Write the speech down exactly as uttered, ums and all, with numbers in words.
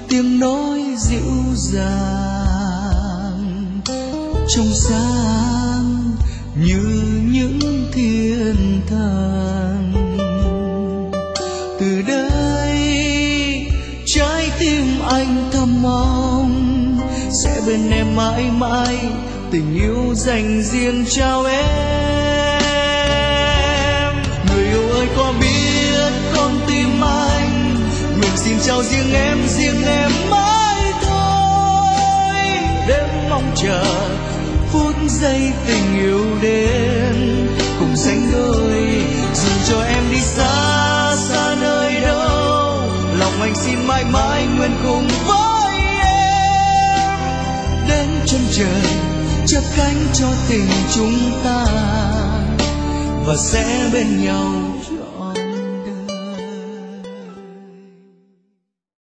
tiếng nói dịu dàng trong sáng như những thiên thần. Từ đây trái tim anh thầm mong sẽ bên em mãi mãi, tình yêu dành riêng trao em. Người yêu ơi có biết con tim anh nguyện xin trao riêng em, riêng em mãi thôi. Đêm mong chờ phút giây tình yêu đến cùng sánh đôi, dù cho em đi xa xa nơi đâu, lòng anh xin mãi mãi nguyện cùng với em đến chân trời chắp cánh cho tình chúng ta và sẽ bên nhau